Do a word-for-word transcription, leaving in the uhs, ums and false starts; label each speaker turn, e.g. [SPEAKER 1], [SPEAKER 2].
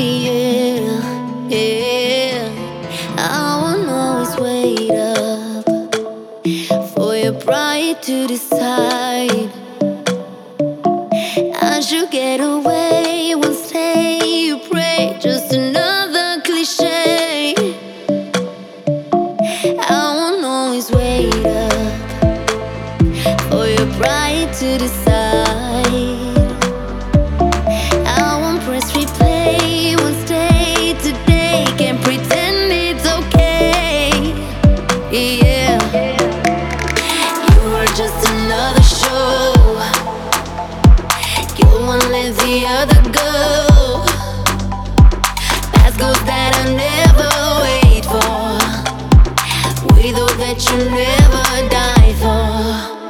[SPEAKER 1] Yeah, yeah. I won't always wait up for your pride to decide. I should get away, won't say you pray, just another cliche. I won't always wait up for your pride to decide. I won't press replay, won't stay today, can't pretend it's okay. Yeah, you are just another show. You won't let the other go. Past goals that I never wait for, with hope that you never die for.